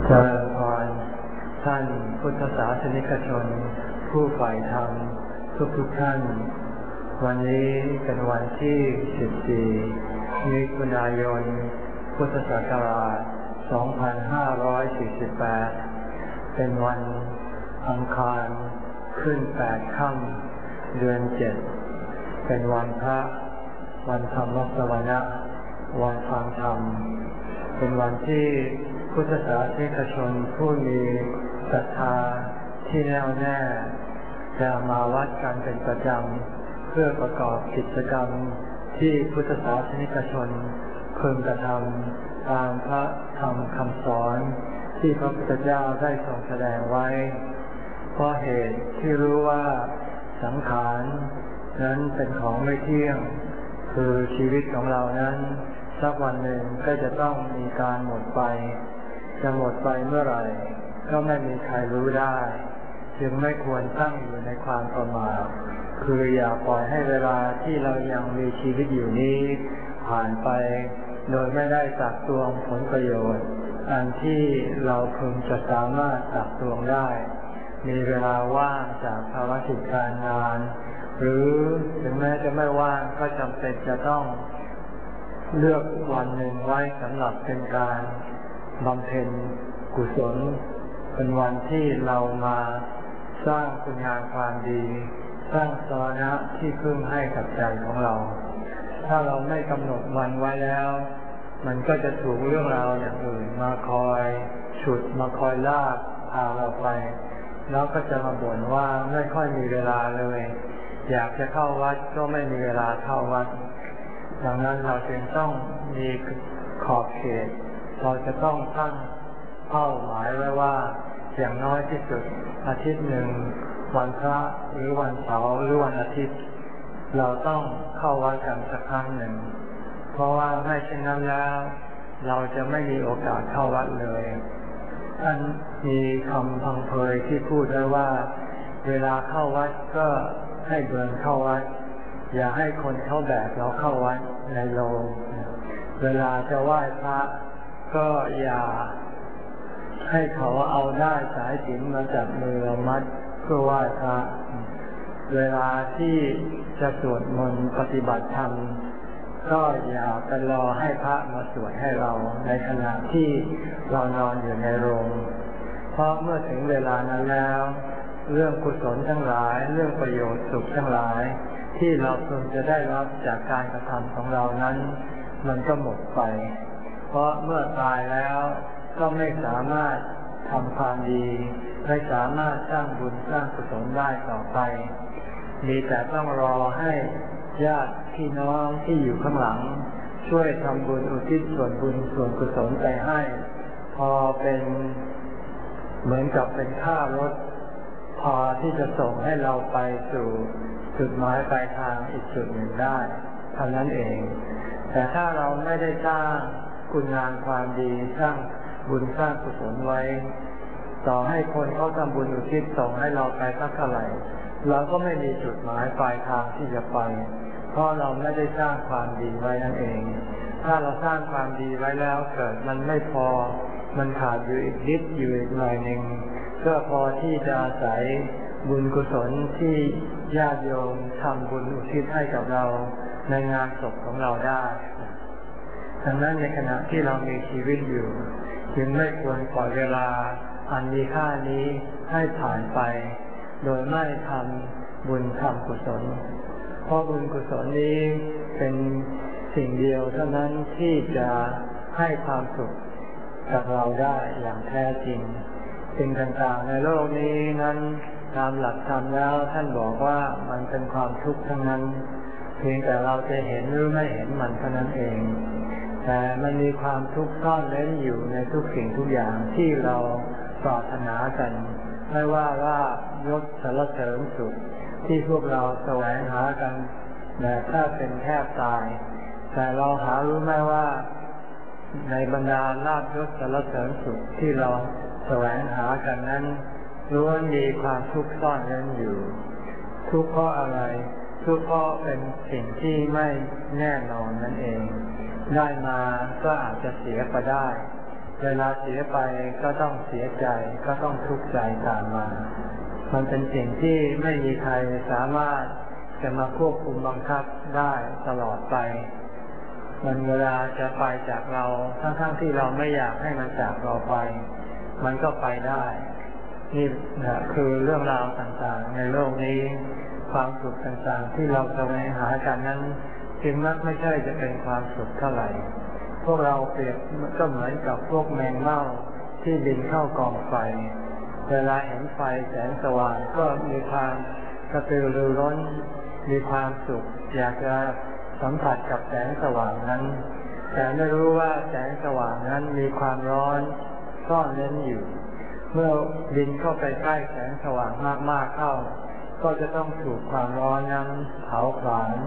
เจริญพรท่านพุทธศาสนิกชนผู้ใฝ่ธรรมทุกท่านวันนี้เป็นวันที่14มิถุนายนพุทธศักราช2548เป็นวันอังคารขึ้น8ค่ำเดือน7เป็นวันพระวันธรรมสวนะวันฟังธรรมเป็นวันที่พุทธศาสนิกชนผู้มีศรัทธาที่แน่วแน่จะมาวัดกันเป็นประจำเพื่อประกอบกิจกรรมที่พุทธศาสนิกชนพึงกระทำตามพระธรรมคำสอนที่พระพุทธเจ้าได้ทรงแสดงไว้เพราะเหตุที่รู้ว่าสังขารนั้นเป็นของไม่เที่ยงคือชีวิตของเรานั้นสักวันหนึ่งก็จะต้องมีการหมดไปจะหมดไปเมื่อไหร่ก็ไม่มีใครรู้ได้จึงไม่ควรตั้งอยู่ในความประมาทคืออย่าปล่อยให้เวลาที่เรายังมีชีวิตอยู่นี้ผ่านไปโดยไม่ได้ตักตวงผลประโยชน์อันที่เราพึงจะสามารถตักตวงได้มีเวลาว่างจากภารกิจการงานหรือถึงแม้จะไม่ว่างก็จำเป็นจะต้องเลือกวันหนึ่งไว้สำหรับเป็นการบำเพ็ญกุศลเป็นวันที่เรามาสร้างคุณงามความดีสร้างสรณะที่พึ่งให้กับใจของเราถ้าเราไม่กำหนดวันไว้แล้วมันก็จะถูกเรื่องราวอย่างอื่นมาคอยฉุดมาคอยลากพาเราไปแล้วก็จะมาบ่นว่าไม่ค่อยมีเวลาเลยอยากจะเข้าวัดก็ไม่มีเวลาเข้าวัดดังนั้นเราจึงต้องมีขอบเขตเราจะต้องตั้งเป้าหมายไว้ว่าอย่างน้อยที่สุดอาทิตย์หนึ่งวันพระหรือวันเสาร์หรือวันอาทิตย์เราต้องเข้าวัดกันสักครั้งหนึ่งเพราะว่าไม่เช่นนั้นแล้วเราจะไม่มีโอกาสเข้าวัดเลยท่านมีคำพังเพยที่พูดไว้ว่าเวลาเข้าวัดก็ให้เดินเข้าวัดอย่าให้คนเข้าแบกเราเข้าวัดในโรงเวลาจะไหว้พระก็อย่าให้เขาเอาได้สายสิญจน์มาจับมือมัดเพื่อไหว้พระเวลาที่จะสวดมนต์ปฏิบัติธรรมก็อย่าไปรอให้พระมาสวดให้เราในขณะที่เรานอนอยู่ในโรงเพราะเมื่อถึงเวลานั้นแล้วเรื่องกุศลทั้งหลายเรื่องประโยชน์สุขทั้งหลายที่เราพึงจะได้รับจากการกระทำของเรานั้นมันก็หมดไปเพราะเมื่อตายแล้วก็ไม่สามารถทำความดีไม่สามารถสร้างบุญสร้างกุศลได้ต่อไปมีแต่ต้องรอให้ญาติพี่น้องที่อยู่ข้างหลังช่วยทำบุญอุทิศส่วนบุญส่วนกุศลไปให้พอเป็นเหมือนกับเป็นค่ารถพอที่จะส่งให้เราไปสู่จุดหมายปลายทางอีกจุดหนึ่งได้เท่านั้นเองแต่ถ้าเราไม่ได้สร้างคุณงามความดีสร้างบุญสร้างกุศลไว้ต่อให้คนเขาทำบุญอุทิศส่งให้เราไปสักเท่าไหร่เราก็ไม่มีจุดหมายปลายทางที่จะไปเพราะเราไม่ได้สร้างความดีไว้นั่นเองถ้าเราสร้างความดีไว้แล้วเกิดมันไม่พอมันขาดอยู่อีกนิดอยู่อีกหน่อยหนึ่งก็พอที่จะอาศัยบุญกุศลที่ญาติโยมทำบุญอุทิศให้กับเราในงานศพของเราได้ดังนั้นในขณะที่เรามีชีวิตอยู่จึงไม่ควรปล่อยเวลาอันมีค่านี้ให้ผ่านไปโดยไม่ทำบุญทำกุศลเพราะบุญกุศลนี้เป็นสิ่งเดียวเท่านั้นที่จะให้ความสุขกับเราได้อย่างแท้จริงสิ่งต่างๆในโลกนี้นั้นตามหลักธรรมแล้วท่านบอกว่ามันเป็นความทุกข์ทั้งนั้นเพียงแต่เราจะเห็นหรือไม่เห็นมันเท่านั้นเองแต่มันมีความทุกข์ซ่อนเร้นอยู่ในทุกสิ่งทุกอย่างที่เราปรารถนากันไม่ว่าลาภยศสรรเสริญสุขที่พวกเราแสวงหากันแบบถ้าเป็นแทบตายแต่เราหารู้ไหมว่าในบรรดาลาภยศสรรเสริญสุขที่เราแสวงหากันนั้นล้วนมีความทุกข์ซ่อนเร้นอยู่ทุกข์เพราะอะไรทุกข์เพราะเป็นสิ่งที่ไม่แน่นอนนั่นเองได้มาก็อาจจะเสียไปได้เวลาเสียไปก็ต้องเสียใจก็ต้องทุกข์ใจตามมามันเป็นสิ่งที่ไม่มีใครสามารถจะมาควบคุมบังคับได้ตลอดไปมันเวลาจะไปจากเราทั้งที่เราไม่อยากให้มันจากเราไปมันก็ไปได้นี่คือเรื่องราวต่างๆในโลกนี้ความสุขต่างๆที่เราจะไปหากันนั้นจึงมักไม่ใช่จะเป็นความสุขเท่าไหร่พวกเราเปรียบก็เหมือนกับพวกแมงเม่าที่บินเข้ากองไฟเวลาเห็นไฟแสงสว่างก็มีความกระตือรือร้นมีความสุขอยากจะสัมผัสกับแสงสว่างนั้นแต่ไม่รู้ว่าแสงสว่างนั้นมีความร้อนซ่อนเร้นอยู่เมื่อบินเข้าไปใกล้แสงสว่างมากๆเข้าก็จะต้องถูกความร้อนนั้นเผาผลาญ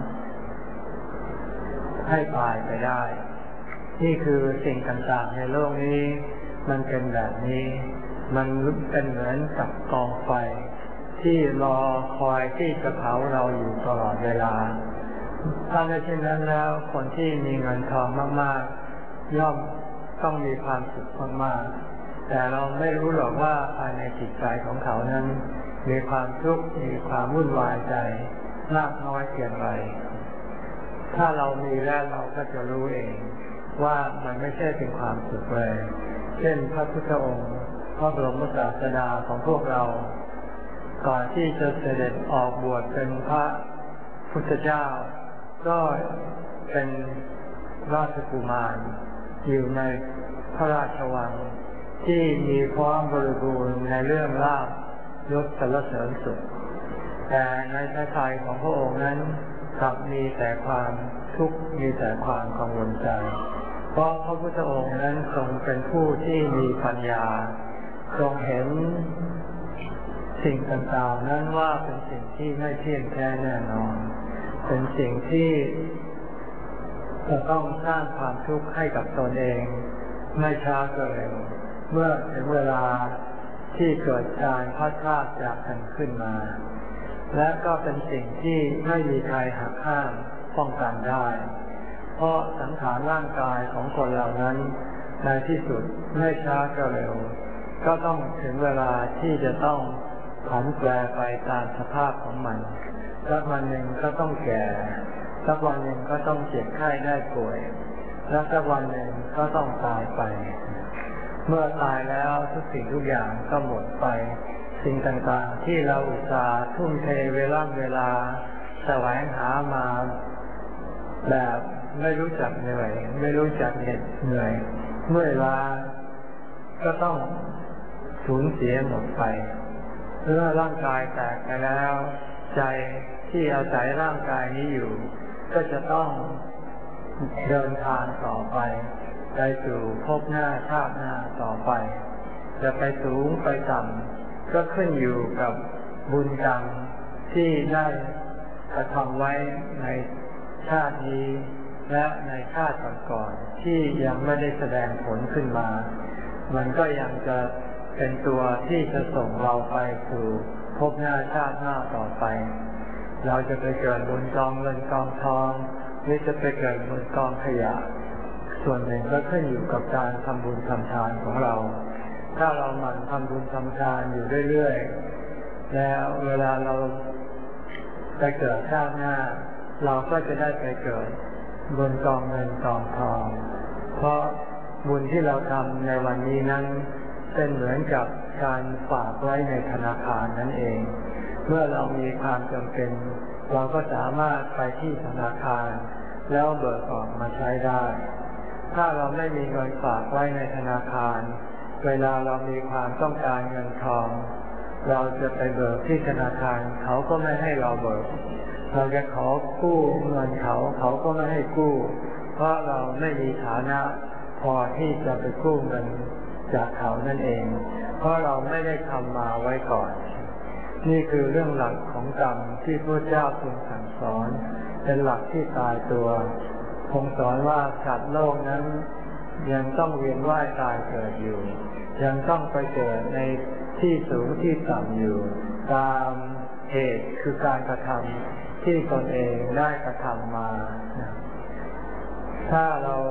ให้ตายไปได้นี่คือสิ่งต่างๆในโลกนี้มันเป็นแบบนี้มันเป็นเหมือนกับกองไฟที่รอคอยที่จะเผาเราอยู่ตลอดเวลาถ้าไม่เช่นนั้นแล้วคนที่มีเงินทองมากๆย่อมต้องมีความสุขมากๆแต่เราไม่รู้หรอกว่าภายในจิตใจของเขานั้นมีความทุกข์มีความวุ่นวายใจมากน้อยเพียงไรถ้าเรามีแล้วเราก็จะรู้เองว่ามันไม่ใช่เป็นความสุขเลยเช่นพระพุทธองค์พระบรมศาสดาของพวกเราก่อนที่จะเสด็จออกบวชเป็นพระพุทธเจ้าก็เป็นราชกุมารอยู่ในพระราชวังที่มีพร้อมบริบูรณ์ในเรื่องลาภยศสรรเสริญสุขแต่ในพระทัยของพระองค์นั้นกลับมีแต่ความทุกข์มีแต่ความกังวลใจเพราะพระพุทธองค์นั้นทรงเป็นผู้ที่มีปัญญาทรงเห็นสิ่งต่างๆนั้นว่าเป็นสิ่งที่ไม่เที่ยงแท้แน่นอนเป็นสิ่งที่จะต้องสร้างความทุกข์ให้กับตนเองไม่ช้าก็เร็วเมื่อถึงเวลาที่เกิดการพัดพรากจากกันขึ้นมาและก็เป็นสิ่งที่ไม่มีใครหักห้ามป้องกันได้เพราะสังขารร่างกายของคนเหล่านั้นในที่สุดไม่ช้าก็เร็วก็ต้องถึงเวลาที่จะต้องผันแปรไปตามสภาพของมันสักวันหนึ่งก็ต้องแก่สักวันหนึ่งก็ต้องเจ็บไข้ได้ป่วยและสักวันหนึ่งก็ต้องตายไปเมื่อตายแล้วทุกสิ่งทุกอย่างก็หมดไปสิ่งต่างๆที่เราอุตส่าห์ทุ่มเทเวลาแสวงหามาแบบไม่รู้จักเหนื่อยไม่รู้จักเหน็ดเหนื่อยเมื่อเวลาก็ต้องสูญเสียหมดไปเมื่อร่างกายแตกไปแล้วใจที่อาศัยร่างกายนี้อยู่ก็จะต้องเดินทางต่อไปไปสู่ภพหน้าชาติหน้าต่อไปจะไปสูงไปต่ำก็ขึ้นอยู่กับบุญกรรมที่ได้กระทำไว้ในชาตินี้และในชาติก่อนๆที่ยังไม่ได้แสดงผลขึ้นมามันก็ยังจะเป็นตัวที่จะส่งเราไปสู่ภพหน้าชาติหน้าต่อไปเราจะไปเกิดบนกองเงินกองทองหรือจะไปเกิดบนกองขยะส่วนหนึ่งก็ขึ้นอยู่กับการทำบุญทำทานของเราถ้าเราหมั่นทำบุญทำทานอยู่เรื่อยๆแล้วเวลาเราไปเกิดชาติหน้าเราก็จะได้ไปเกิดบนกองเงินกองทองเพราะบุญที่เราทำในวันนี้นั้นเป็นเหมือนกับการฝากไว้ในธนาคารนั่นเองเมื่อเรามีความจำเป็นเราก็สามารถไปที่ธนาคารแล้วเบิกออกมาใช้ได้ถ้าเราไม่มีเงินฝากไว้ในธนาคารเวลาเรามีความต้องการเงินทองเราจะไปเบิกที่ธนาคารเขาก็ไม่ให้เราเบิกเราจะขอกู้เงินเขาก็ไม่ให้กู้เพราะเราไม่มีฐานะพอที่จะไปกู้เงินจากเขานั่นเองเพราะเราไม่ได้ทำมาไว้ก่อนนี่คือเรื่องหลักของกรรมที่พระเจ้าทรงสั่งสอนเป็นหลักที่ตายตัวทรงสอนว่าสัตว์โลกนั้นยังต้องเวียนว่ายตายเกิดอยู่ยังต้องไปเกิดในที่สูงที่ต่ำอยู่ตามเหตุคือการกระทำที่ตนเองได้กระทำมาถ้าเรา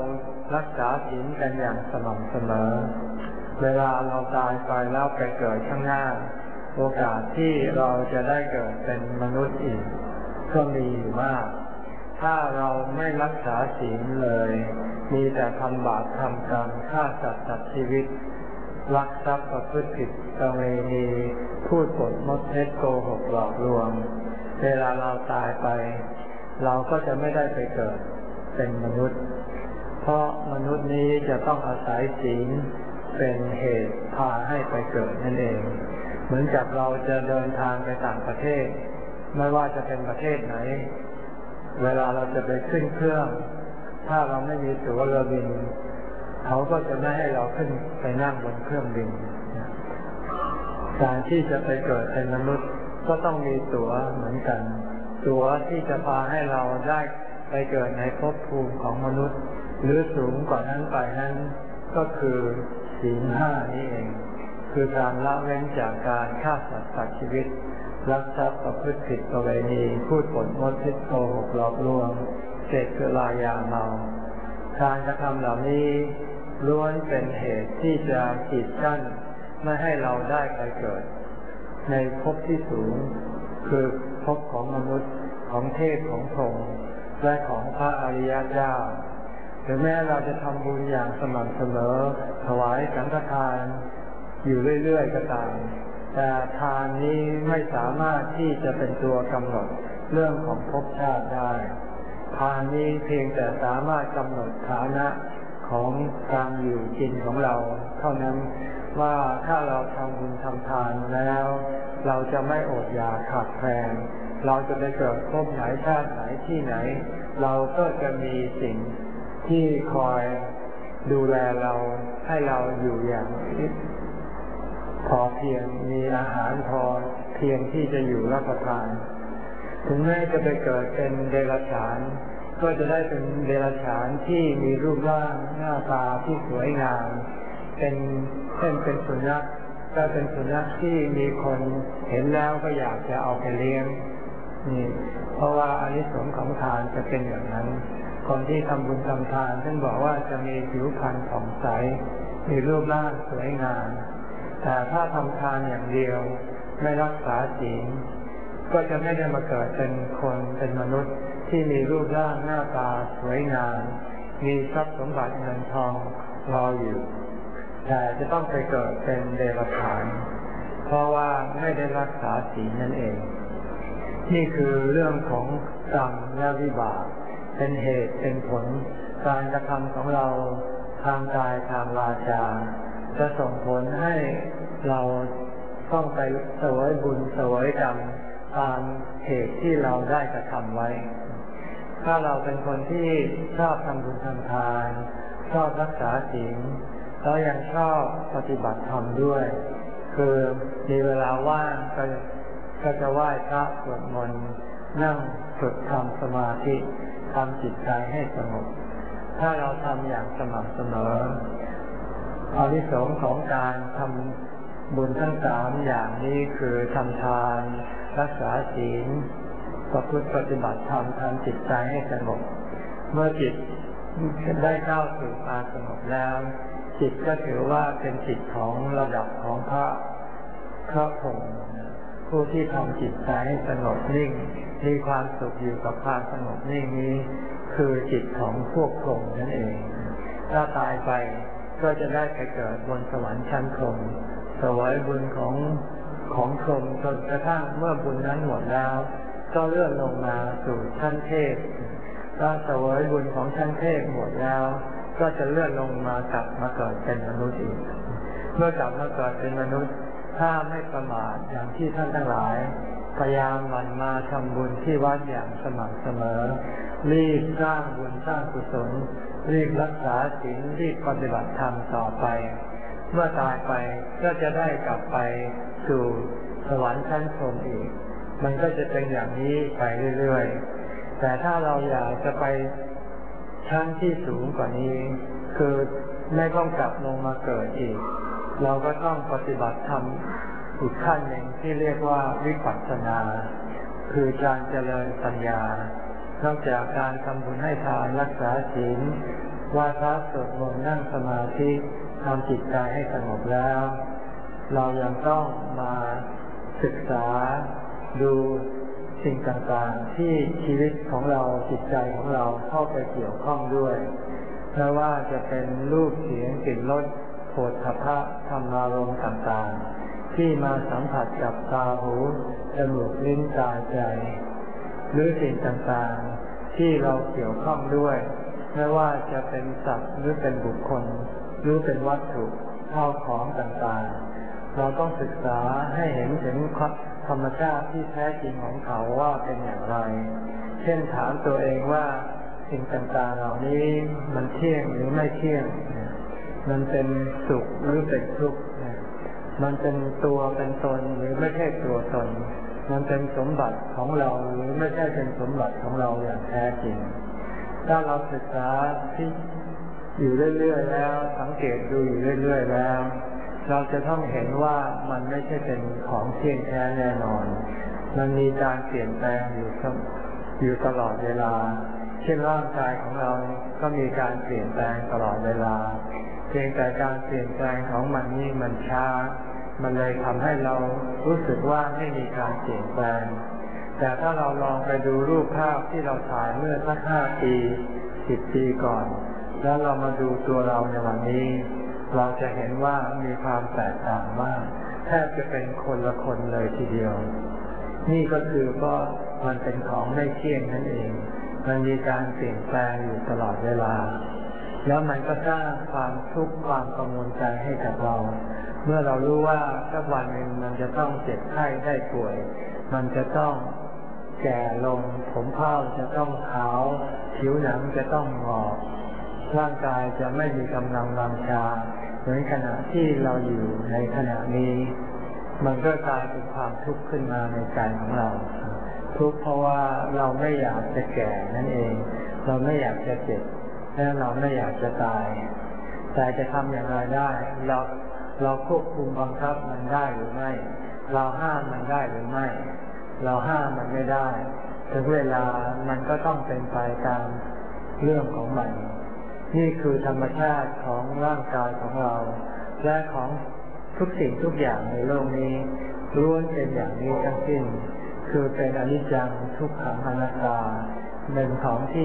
รักษาศีลกันอย่างสม่ำเสมอเวลาเราตายไปแล้วไปเกิดข้างหน้าโอกาสที่เราจะได้เกิดเป็นมนุษย์อีกก็มีอยู่มากถ้าเราไม่รักษาศีลเลยมีแต่ทำบาปทำกรรมฆ่าสัตว์ตัดชีวิตลักทรัพย์ประพฤติผิดประเวณีพูดปดมดเท็จโกหกหลอกลวงเวลาเราตายไปเราก็จะไม่ได้ไปเกิดเป็นมนุษย์เพราะมนุษย์นี้จะต้องอาศัยศีลเป็นเหตุพาให้ไปเกิดนั่นเองเหมือนกับเราจะเดินทางไปต่างประเทศไม่ว่าจะเป็นประเทศไหนเวลาเราจะไปขึ้นเครื่องถ้าเราไม่มีตั๋วเรือบินเขาก็จะไม่ให้เราขึ้นไปนั่งบนเครื่องบินการที่จะไปเกิดเป็นมนุษย์ก็ต้องมีตั๋วเหมือนกันตั๋วที่จะพาให้เราได้ไปเกิดในภพภูมิของมนุษย์หรือสูงกว่านั้นไปนั้นก็คือศีลห้านี่เองคือการละเว้นจากการฆ่าสัตว์ตัดชีวิตลักทรัพย์ประพฤติผิดประเวณีพูดปดมดเท็จโกหกหลอกลวงเสพสุรายาเมาการกระทำเหล่านี้ล้วนเป็นเหตุที่จะกีดกั้นไม่ให้เราได้ไปเกิดในภพที่สูงคือภพของมนุษย์ของเทพของพรหมและของพระอริยเจ้าถึงแม้เราจะทำบุญอย่างสม่ำเสมอถวายสังฆทานอยู่เรื่อยๆก็ตามแต่ทานนี้ไม่สามารถที่จะเป็นตัวกำหนดเรื่องของภพชาติได้ทานนี้เพียงแต่สามารถกำหนดฐานะของการอยู่กินของเราเท่านั้นว่าถ้าเราทำบุญทำทานแล้วเราจะไม่อดอยากขาดแคลนเราจะไปเกิดภพไหนชาติไหนที่ไหนเราก็จะมีสิ่งที่คอยดูแลเราให้เราอยู่อย่างพอเพียงมีอาหารพอเพียงที่จะอยู่รับประทานถึงแม้จะไปเกิดเป็นเดรัจฉานก็จะได้เป็นเดรัจฉานที่มีรูปร่างหน้าตาที่สวยงามเป็นเช่นเป็นสุนัขก็เป็นสุนัขที่มีคนเห็นแล้วก็อยากจะเอาไปเลี้ยงนี่เพราะว่าอานิสงส์ของทานจะเป็นอย่างนั้นคนที่ทำบุญทำทานท่านบอกว่าจะมีผิวพรรณผ่องใสมีรูปร่างสวยงามแต่ถ้าทำทานอย่างเดียวไม่รักษาศีลก็จะไม่ได้มาเกิดเป็นคนเป็นมนุษย์ที่มีรูปร่างหน้าตาสวยงามมีทรัพย์สมบัติเงินทองรออยู่แต่จะต้องไปเกิดเป็นเดรัจฉานเพราะว่าไม่ได้รักษาศีลนั่นเองนี่คือเรื่องของกรรมและวิบากเป็นเหตุเป็นผลการกระทำของเราทางกายทางวาจาจะส่งผลให้เราต้องไปเสวยบุญเสวยกรรมตามเหตุที่เราได้กระทำไว้ถ้าเราเป็นคนที่ชอบทำบุญทำทานชอบรักษาศีลแล้วยังชอบปฏิบัติธรรมด้วยคือมีเวลาว่างก็จะไหว้พระสวดมนต์นั่งฝึกทำสมาธิทำจิตใจให้สงบถ้าเราทำอย่างสม่ำเสมออานิสงส์ของการทำบุญทั้งสามอย่างนี้คือทำทานรักษาศีลประพฤติปฏิบัติธรรมทำจิตใจให้สงบเมื่อจิตได้เข้าสู่ความสงบแล้วจิตก็ถือว่าเป็นจิตของระดับของพระพรหมผู้ที่ทำจิตใจให้สงบนิ่งมีความสุขอยู่กับความสงบนิ่งนี้คือจิตของพวกพรหมนั่นเองถ้าตายไปก็จะได้ไปเกิดบนสวรรค์ชั้นพรหมถวายบุญของพรหมจนกระทั่งเมื่อบุญนั้นหมดแล้วก็เลื่อนลงมาสู่ชั้นเทพถ้าถวายบุญของชั้นเทพหมดแล้วก็จะเลื่อนลงมากลับมาเกิดเป็นมนุษย์อีกเมื่อกลับมาเกิดเป็นมนุษย์ถ้าไม่ประมาทอย่างที่ท่านทั้งหลายพยายามหมั่นมาทำบุญที่วัดอย่างสม่ำเสมอรีบสร้างบุญสร้างกุศลรีบรักษาศีลรีบปฏิบัติธรรมต่อไปเมื่อตายไปก็จะได้กลับไปสู่สวรรค์ชั้นพรหมอีกมันก็จะเป็นอย่างนี้ไปเรื่อยๆแต่ถ้าเราอยากจะไปชั้นที่สูงกว่านี้คือไม่ต้องกลับลงมาเกิดอีกเราก็ต้องปฏิบัติธรรมอีกขั้นหนึ่งที่เรียกว่าวิปัสสนาคือการเจริญปัญญานอกจากการทำบุญให้ทานรักษาศีลไหว้พระสวดมนต์นั่งสมาธิทำจิตใจให้สงบแล้วเรายังต้องมาศึกษาดูสิ่งต่างๆที่ชีวิตของเราจิตใจของเราเข้าไปเกี่ยวข้องด้วยไม่ว่าจะเป็นรูปเสียงกลิ่นรสโผฏฐัพพะธรรมารมณ์ต่างๆที่มาสัมผัสกับตาหูจมูกลิ้นกายใจหรือสิ่งต่างๆที่เราเกี่ยวข้องด้วยไม่ว่าจะเป็นสัตว์หรือเป็นบุคคลหรือเป็นวัตถุข้าวของต่างๆเราต้องศึกษาให้เห็นถึงธรรมชาติที่แท้จริงของเขาว่าเป็นอย่างไรเช่นถามตัวเองว่าสิ่งต่างๆเหล่านี้มันเที่ยงหรือไม่เที่ยงมันเป็นสุขหรือเป็นทุกข์มันเป็นตัวเป็นตนหรือไม่ใช่ตัวตนมันเป็นสมบัติของเราหรือไม่ใช่เป็นสมบัติของเราอย่างแท้จริงถ้าเราศึกษาที่อยู่เรื่อยๆแล้วสังเกตดูอยู่เรื่อยๆแล้วเราจะต้องเห็นว่ามันไม่ใช่เป็นของเที่ยงแท้แน่นอนมันมีการเปลี่ยนแปลงอยู่ตลอดเวลาเช่นร่างกายของเราก็มีการเปลี่ยนแปลงตลอดเวลาเพียงแต่การเปลี่ยนแปลงของมันนี่มันช้ามันเลยทำให้เรารู้สึกว่าไม่มีการเปลี่ยนแปลงแต่ถ้าเราลองไปดูรูปภาพที่เราถ่ายเมื่อสัก5 ปี10 ปีก่อนแล้วเรามาดูตัวเราในวันนี้เราจะเห็นว่ามีความแตกต่างมากแทบจะเป็นคนละคนเลยทีเดียวนี่ก็คือก็มันเป็นของไม่เที่ยงนั่นเองมันมีการเปลี่ยนแปลงอยู่ตลอดเวลาแล้วมันก็สร้างความทุกข์ความกังวลใจให้กับเราเมื่อเรารู้ว่าสักวันหนึ่งมันจะต้องเจ็บไข้ได้ป่วยมันจะต้องแก่ลงผมเผ้าจะต้องขาวผิวหนังจะต้องงอกร่างกายจะไม่มีกำลังวังชาเหมือนขณะที่เราอยู่ในขณะนี้มันก็กลายเป็นความทุกข์ขึ้นมาในใจของเราทุกข์เพราะว่าเราไม่อยากจะแก่นั่นเองเราไม่อยากจะเจ็บและเราไม่อยากจะตายแต่จะทำอย่างไรได้เราควบคุมบังคับมันได้หรือไม่เราห้ามมันได้หรือไม่เราห้ามมันไม่ได้ถึงเวลามันก็ต้องเป็นไปตามเรื่องของมันนี่คือธรรมชาติของร่างกายของเราและของทุกสิ่งทุกอย่างในโลกนี้ล้วนเป็นอย่างนี้ทั้งสิ้นคือเป็นอนิจจังทุกขังอนัตตาเป็นของที่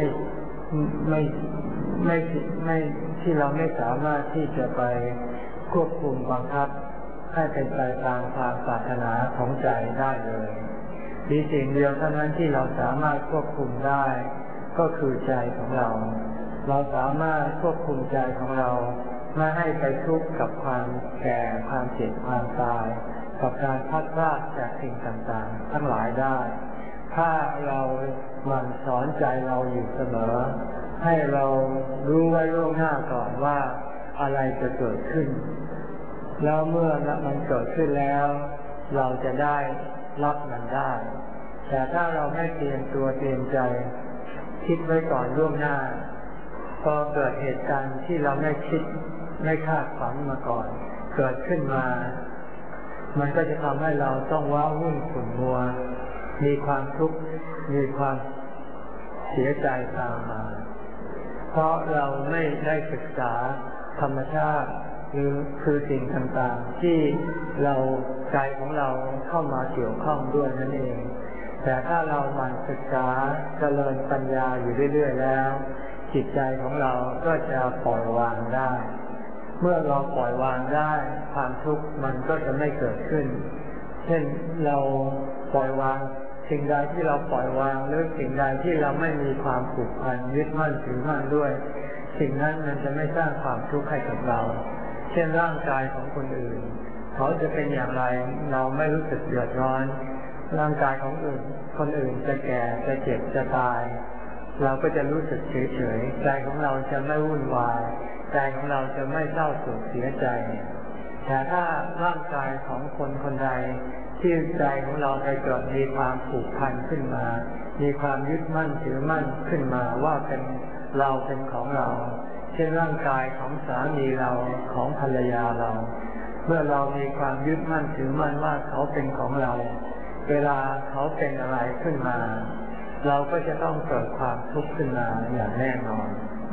ไม่ที่เราไม่สามารถที่จะไปควบคุมบังคับให้เป็นไปตามความปรารถนาของใจได้เลยมีสิ่งเดียวเท่านั้นที่เราสามารถควบคุมได้ก็คือใจของเราสามารถควบคุมใจของเราไม่ให้ไปทุกข์กับความแก่ความเจ็บความตายกับการพลัดพรากจากสิ่งต่างๆทั้งหลายได้ถ้าเราหมั่นสอนใจเราอยู่เสมอให้เรารู้ไว้ล่วงหน้าก่อนว่าอะไรจะเกิดขึ้นแล้วเมื่อมันเกิดขึ้นแล้วเราจะได้รับมันได้แต่ถ้าเราไม่เตรียมตัวเตรียมใจคิดไว้ก่อนล่วงหน้าพอเกิดเหตุการณ์ที่เราไม่คิดไม่คาดฝันมาก่อนเกิดขึ้นมามันก็จะทำให้เราต้องว้าวุ่นขุ่นมัวมีความทุกข์มีความเสียใจตามมาเพราะเราไม่ได้ศึกษาธรรมชาติคือสิ่งต่างๆที่เราใจของเราเข้ามาเกี่ยวข้องด้วยนั่นเองแต่ถ้าเราหมั่นศึกษาเจริญปัญญาอยู่เรื่อยๆแล้วจิตใจของเราก็จะปล่อยวางได้เมื่อเราปล่อยวางได้ความทุกข์มันก็จะไม่เกิดขึ้นเช่นเราปล่อยวางสิ่งใดที่เราปล่อยวางหรือสิ่งใดที่เราไม่มีความผูกพันยึดมั่นถือมั่นด้วยสิ่งนั้นมันจะไม่สร้างความทุกข์ให้กับเราเช่นร่างกายของคนอื่นเขาจะเป็นอย่างไรเราไม่รู้สึกเดือดร้อนร่างกายของคนอื่นจะแก่จะเจ็บจะตายเราก็จะรู้สึกเฉยๆใจของเราจะไม่วุ่นวายใจของเราจะไม่เศร้าโศกเสียใจแต่ถ้าร่างกายของคนคนใดที่ใจของเราไปเกิดมีความผูกพันขึ้นมามีความยึดมั่นถือมั่นขึ้นมาว่าเป็นเราเป็นของเราเช่นร่างกายของสามีเราของภรรยาเราเมื่อเรามีความยึดมั่นถือมั่นว่าเขาเป็นของเราเวลาเขาเป็นอะไรขึ้นมาเราก็จะต้องเกิดความทุกข์ขึ้นมาอย่างแน่นอน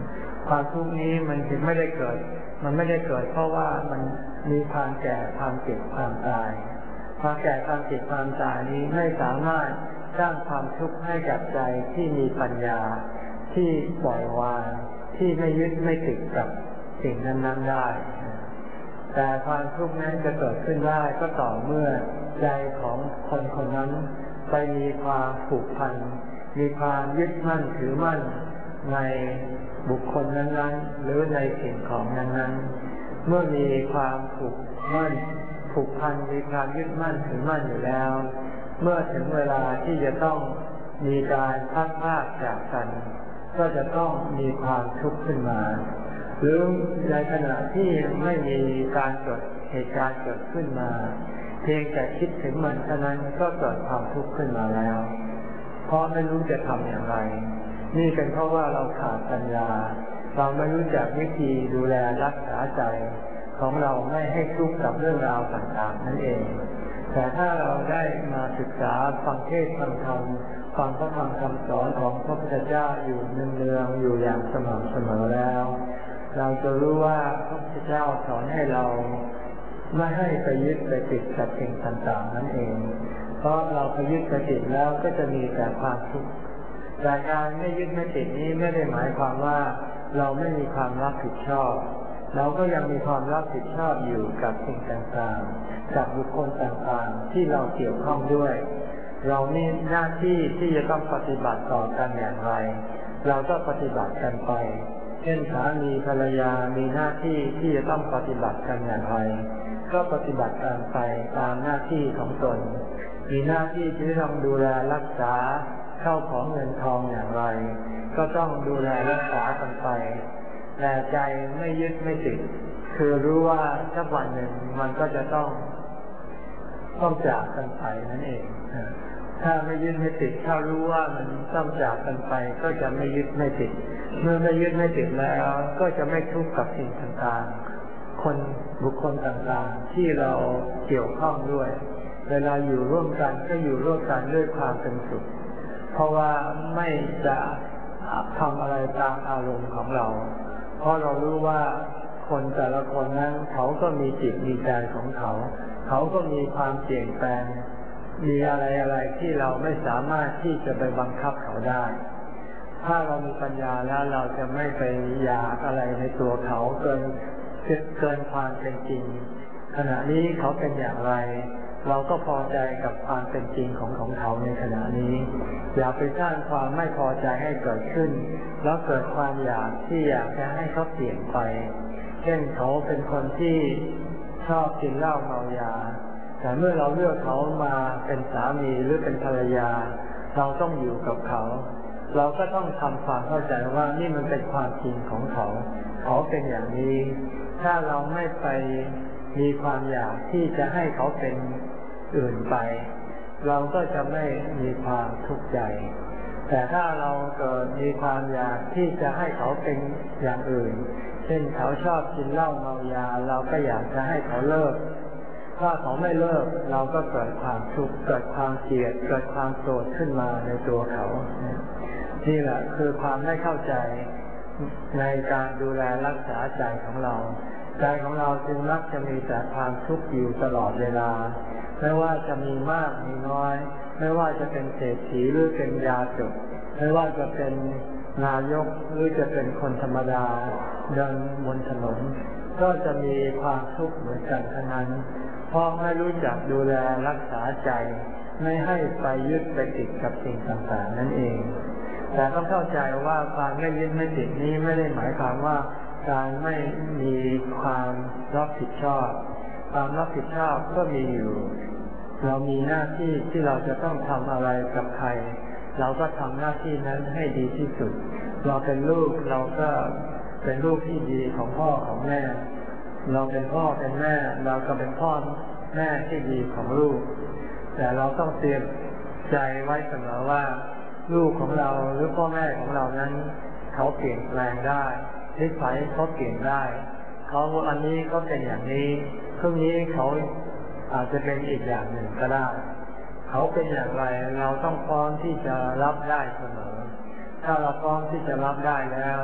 ความทุกข์นี้มันถึงไม่ได้เกิดเพราะว่ามันมีความแก่ความเจ็บความตายความแก่ความเจ็บความตายนี้ไม่สามารถสร้างความทุกข์ให้กับใจที่มีปัญญาที่ปล่อยวางที่ไม่ยึดไม่ติดกับสิ่งนั้นๆได้แต่ความทุกข์นั้นจะเกิดขึ้นได้ก็ต่อเมื่อใจของคนคนนั้นไปมีความผูกพันมีความยึดมั่นถือมั่นในบุคคลนั้นๆหรือในสิ่งของนั้นๆเมื่อมีความผูกพันมีความยึดมั่นถือมั่นอยู่แล้วเมื่อถึงเวลาที่จะต้องมีการพัดพรากจากกันก็จะต้องมีความทุกข์ขึ้นมาหรือในขณะที่ไม่มีการเกิดเหตุการณ์เกิดขึ้นมาเพียงแต่คิดถึงมันเท่านั้นก็เกิดความทุกข์ขึ้นมาแล้วเพราะไม่รู้จะทำอย่างไรนี่เป็นเพราะว่าเราขาดปัญญาเราไม่รู้จักวิธีดูแลรักษาใจของเราไม่ให้ทุกข์กับเรื่องราวต่างๆนั่นเองแต่ถ้าเราได้มาศึกษาฟังเทศน์ฟังธรรมฟังพระธรรมคำสอนของพระพุทธเจ้าอยู่เนืองๆอยู่อย่างสม่ำเสมอแล้วเราจะรู้ว่าพระพุทธเจ้าสอนให้เราไม่ให้ไปยึดไปติดกับสิ่งต่างๆนั่นเองเพราะเราไปยึดไปติดแล้วก็จะมีแต่ความทุกข์แต่การไม่ยึดไม่ติดนี้ไม่ได้หมายความว่าเราไม่มีความรับผิดชอบเราก็ยังมีความรับผิดชอบอยู่กับสิ่งต่างๆกับบุคคลต่างๆที่เราเกี่ยวข้องด้วยเรามีหน้าที่ที่จะต้องปฏิบัติต่อกันอย่างไรเราก็ปฏิบัติกันไปเช่นสามีภรรยามีหน้าที่ที่จะต้องปฏิบัติกันอย่างไรก็ปฏิบัติกันไปตามหน้าที่ของตนมีหน้าที่ที่ต้องดูแลรักษาเข้าของเงินทองอย่างไรก็ต้องดูแลรักษากันไปแต่ใจไม่ยึดไม่ติดคือรู้ว่าสักวันหนึ่งมันก็จะต้องจากกันไปนั่นเองถ้าไม่ยึดไม่ติดถ้ารู้ว่ามันต้องจากกันไปก็จะไม่ยึดไม่ติดเมื่อไม่ยึดไม่ติดแล้วก็จะไม่ทุกข์กับสิ่งต่างๆบุคคลต่างๆที่เราเกี่ยวข้องด้วยเวลาอยู่ร่วมกันก็อยู่ร่วมกันด้วยความเป็นสุขเพราะว่าไม่จะทำอะไรตามอารมณ์ของเราเพราะเรารู้ว่าคนแต่ละคนนั้นเขาก็มีจิตมีใจของเขาก็มีความเปลี่ยนแปลงมีอะไรที่เราไม่สามารถที่จะไปบังคับเขาได้ถ้าเรามีปัญญาแล้วเราจะไม่ไปอยากอะไรในตัวเขาเกินความเป็นจริงขณะนี้เขาเป็นอย่างไรเราก็พอใจกับความเป็นจริงของเขาในขณะนี้อย่าไปสร้างความไม่พอใจให้เกิดขึ้นแล้วเกิดความอยากที่อยากจะให้เขาเปลี่ยนไปเช่นเขาเป็นคนที่ชอบกินเหล้าเมายาแต่เมื่อเราเลือกเขามาเป็นสามีหรือเป็นภรรยาเราต้องอยู่กับเขาเราก็ต้องทำความเข้าใจว่านี่มันเป็นความจริงของเขาเป็นอย่างนี้ถ้าเราไม่ไปมีความอยากที่จะให้เขาเป็นอื่นไปเราก็จะไม่มีความทุกข์ใจแต่ถ้าเราเกิดมีความอยากที่จะให้เขาเป็นอย่างอื่นเช่นเขาชอบกินเหล้าเมายาเราก็อยากจะให้เขาเลิกถ้าเขาไม่เลิกเราก็เกิดความทุกข์เกิดความเกลียดเกิดความโกรธขึ้นมาในตัวเขานี่แหละคือความไม่เข้าใจในการดูแลรักษาใจของเราใจของเราจึงมักจะมีแต่ความทุกข์อยู่ตลอดเวลาไม่ว่าจะมีมากมีน้อยไม่ว่าจะเป็นเศรษฐีหรือเป็นยาจกไม่ว่าจะเป็นนายกหรือจะเป็นคนธรรมดาเดินบนถนนก็จะมีความทุกข์เหมือนกันทั้งนั้นเพราะไม่รู้จักดูแลรักษาใจไม่ให้ไปยึดไปติดกับสิ่งต่างๆนั่นเองแต่ต้องเข้าใจว่าความไม่ยึดไม่ติดนี้ไม่ได้หมายความว่าการไม่มีความรับผิดชอบความรับผิดชอบก็มีอยู่เรามีหน้าที่ที่เราจะต้องทำอะไรกับใครเราก็ทำหน้าที่นั้นให้ดีที่สุดเราเป็นลูกเราก็เป็นลูกที่ดีของพ่อของแม่เราเป็นพ่อเป็นแม่เราก็เป็นพ่อแม่ที่ดีของลูกแต่เราต้องเตรียมใจไว้เสมอว่าลูกของเราหรือพ่อแม่ของเรานั้นเขาเปลี่ยนแปลงได้นิสัยเขาเปลี่ยนได้เขาอันนี้เขาเป็นอย่างนี้พรุ่งนี้เขาอาจจะเป็นอีกอย่างหนึ่งก็ได้เขาเป็นอย่างไรเราต้องพร้อมที่จะรับได้เสมอถ้าเราพร้อมที่จะรับได้แล้ว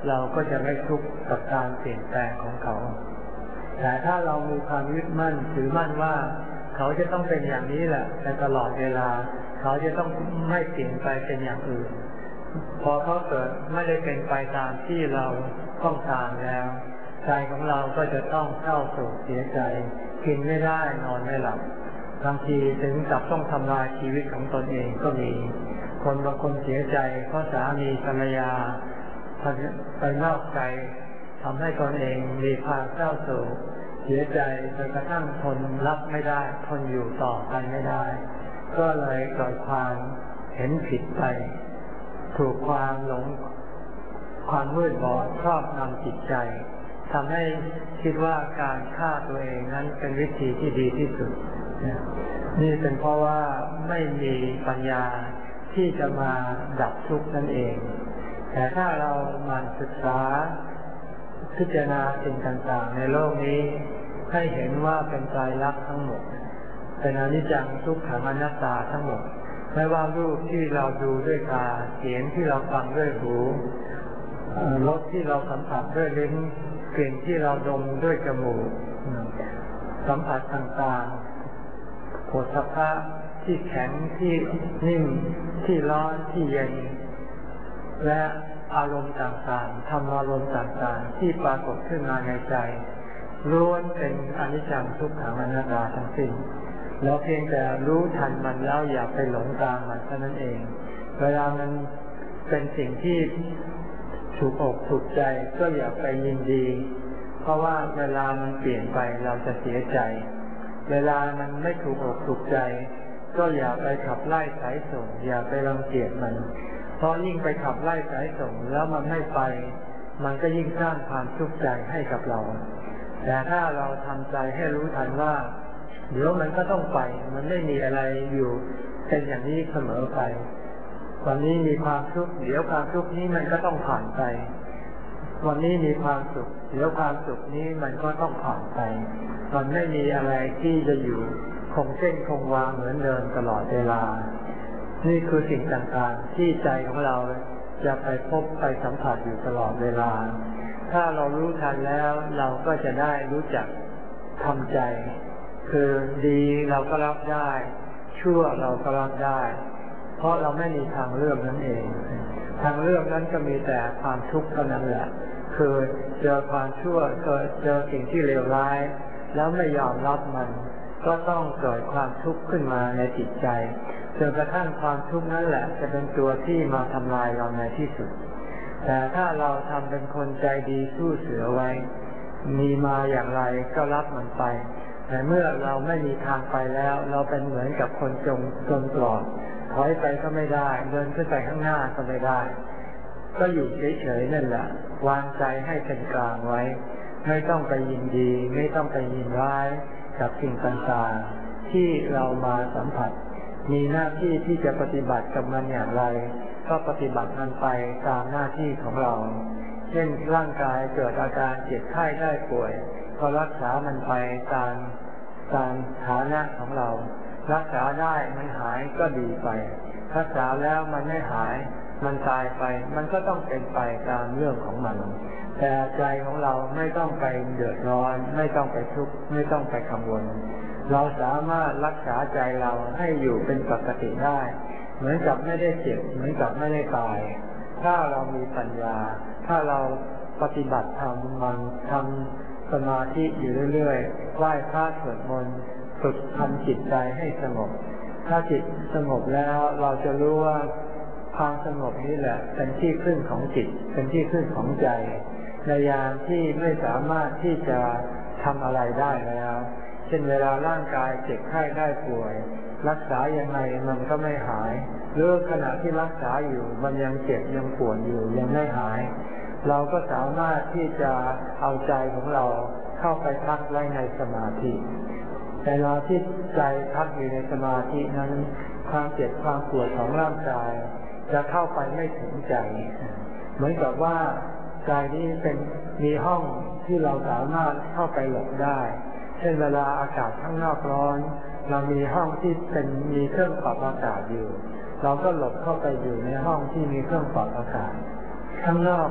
เราก็จะไม่ทุกข์กับการเปลี่ยนแปลงของเขาแต่ถ้าเรามีความยึดมั่นถือมั่นว่าเขาจะต้องเป็นอย่างนี้แหละแต่ตลอดเวลาเขาจะต้องไม่เปลี่ยนไปเป็นอย่างอื่นพอเขาเกิดไม่ได้เป็นไปตามที่เราต้องการแล้วใจของเราก็จะต้องเศร้าโศกเสียใจกินไม่ได้นอนไม่หลับบางทีถึงกับต้องทำลายชีวิตของตนเองก็มีคนบางคนเสียใจเพราะสามีภรรยาไปนอกใจทำให้ตนเองมีความเศร้าโศกเสียใจจนกระทั่งทนรับไม่ได้ทนอยู่ต่อไปไม่ได้ก็เลยเกิดความเห็นผิดไปถูกความหลงความมืดบอดครอบงำจิตใจทำให้คิดว่าการฆ่าตัวเองนั้นเป็นวิธีที่ดีที่สุดนี่เป็นเพราะว่าไม่มีปัญญาที่จะมาดับทุกข์นั่นเองแต่ถ้าเราหมั่นศึกษาพิจารณาสิ่งต่างๆในโลกนี้ให้เห็นว่าเป็นไตรลักษณ์ทั้งหมดเป็นอนิจจังทุกขังอนัตตาทั้งหมดไม่ว่ารูปที่เราดูด้วยตาเสียงที่เราฟังด้วยหูรสที่เราสัมผัสด้วยลิ้นกลิ่นที่เราดมด้วยจมูกสัมผัสต่างๆโผฏฐัพพะที่แข็งที่นิ่มที่ร้อนที่เย็นและอารมณ์ต่างๆธรรมารมณ์ต่างๆที่ปรากฏขึ้นมาในใจล้วนเป็นอนิจจังทุกขังอนัตตาทั้งสิ้นเราเพียงแต่รู้ทันมันแล้วอย่าไปหลงตามมันเท่านั้นเองเวลามันเป็นสิ่งที่ถูกอกถูกใจก็อย่าไปยินดีเพราะว่าเวลามันเปลี่ยนไปเราจะเสียใจเวลามันไม่ถูกอกถูกใจก็อย่าไปขับไล่สายส่งอย่าไปรังเกียจมันเพราะยิ่งไปขับไล่สายส่งแล้วมันไม่ไปมันก็ยิ่งสร้างความทุกข์ใจให้กับเราแต่ถ้าเราทำใจให้รู้ทันว่าเดี๋ยวมันก็ต้องไปมันไม่มีอะไรอยู่เป็นอย่างนี้เสมอไปวันนี้มีความทุกข์เดี๋ยวความทุกข์นี้มันก็ต้องผ่านไปวันนี้มีความสุขเดี๋ยวความสุขนี้มันก็ต้องผ่านไปมันไม่มีอะไรที่จะอยู่คงเส้นคงวาเหมือนเดิมตลอดเวลานี่คือสิ่งต่างๆที่ใจของเราจะไปพบไปสัมผัสอยู่ตลอดเวลาถ้าเรารู้ทันแล้วเราก็จะได้รู้จักทำใจคือดีเราก็รับได้ชั่วเราก็รับได้เพราะเราไม่มีทางเลือกนั่นเองทางเลือกนั้นก็มีแต่ความทุกข์เท่านั้นแหละคือเจอความชั่วเจอสิ่งที่เลวร้ายแล้วไม่ยอมรับมันก็ต้องเกิดความทุกข์ขึ้นมาในจิตใจจนกระทั่งความทุกข์นั่นแหละจะเป็นตัวที่มาทำลายเราในที่สุดแต่ถ้าเราทำเป็นคนใจดีสู้เสือไว้มีมาอย่างไรก็รับมันไปแต่เมื่อเราไม่มีทางไปแล้วเราเป็นเหมือนกับคนจนกรอบถอยไปก็ไม่ได้เดินขึ้นไปข้างหน้าก็ไม่ได้ก็อยู่เฉยๆนั่นแหละวางใจให้เป็นกลางไว้ไม่ต้องไปยินดีไม่ต้องไปยินร้ายกับสิ่งต่างๆที่เรามาสัมผัสมีหน้าที่ที่จะปฏิบัติกับมันอย่างไรก็ปฏิบัติมันไปตามหน้าที่ของเราเช่นร่างกายเกิดอาการเจ็บไข้ได้ป่วยก็รักษามันไปตามฐานะของเรารักษาได้มันหายก็ดีไปรักษาแล้วมันไม่หายมันตายไปมันก็ต้องเป็นไปตามเรื่องของมันแต่ใจของเราไม่ต้องไปเดือดร้อนไม่ต้องไปทุกข์ไม่ต้องไปกังวลเราสามารถรักษาใจเราให้อยู่เป็นปกติได้เหมือนกับไม่ได้เจ็บเหมือนกับไม่ได้ตายถ้าเรามีปัญญาถ้าเราปฏิบัติธรรมมันทำสมาธิอยู่เรื่อยๆไหว้พระสวดมนต์ฝึกทำจิตใจให้สงบถ้าจิตสงบแล้วเราจะรู้ว่าความสงบนี้แหละเป็นที่พึ่งของจิตเป็นที่พึ่งของใจในยามที่ไม่สามารถที่จะทำอะไรได้แล้วเช่นเวลาร่างกายเจ็บไข้ได้ป่วยรักษายังไงมันก็ไม่หายหรือขณะที่รักษาอยู่มันยังเจ็บยังปวดอยู่ยังไม่หายเราก็สามารถที่จะเอาใจของเราเข้าไปพักไว้ในสมาธิแต่เราที่ใจพักอยู่ในสมาธินั้นความเจ็บความปวดของร่างกายจะเข้าไปไม่ถึงใจเหมือนกับว่าใจนี้มีห้องที่เราสามารถเข้าไปหลบได้เช่นเวลาอากาศข้างนอกร้อนเรามีห้องที่มีเครื่องปรับอากาศอยู่เราก็หลบเข้าไปอยู่ในห้องที่มีเครื่องปรับอากาศข้างนอก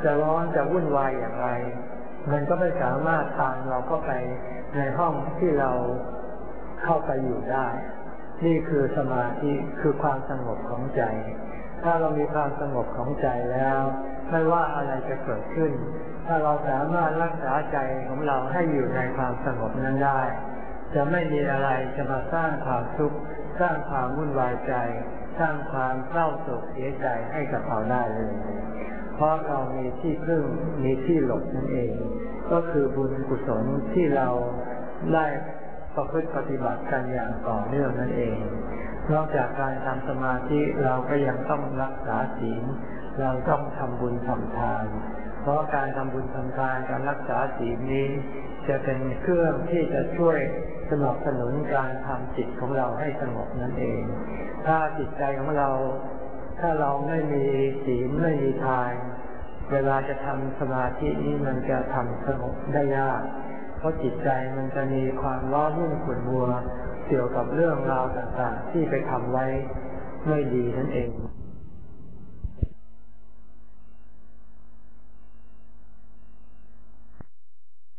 จะร้อนจะวุ่นวายอย่างไรมันก็ไม่สามารถตามเราเข้าไปในห้องที่เราเข้าไปอยู่ได้นี่คือสมาธิคือความสงบของใจถ้าเรามีความสงบของใจแล้วไม่ว่าอะไรจะเกิดขึ้นถ้าเราสามารถรักษาใจของเราให้อยู่ในความสงบนั้นได้จะไม่มีอะไรจะมาสร้างความทุกข์สร้างความวุ่นวายใจสร้างความเศร้าโศกเสียใจให้กับเราได้เลยเพราะเรามีที่พึ่งมีที่หลบนั่นเองก็คือบุญกุศลที่เราได้ประพฤติปฏิบัติกันอย่างต่อเนื่องนั่นเองนอกจากการทำสมาธิเราก็ยังต้องรักษาศีลเราต้องทำบุญทำทานเพราะการทำบุญทำทานการรักษาศีลนี้จะเป็นเครื่องที่จะช่วยสนับสนุนการทำจิตของเราให้สงบนั่นเองถ้าจิตใจของเราถ้าเราไม่มีศีลไม่มีทานเวลาจะทำสมาธินี้มันจะทำสงบได้ยากเพราะจิตใจมันจะมีความว้าวุ่นขุ่นมัวเกี่ยวกับเรื่องราวต่างๆที่ไปทำไว้ไม่ดีนั่นเอง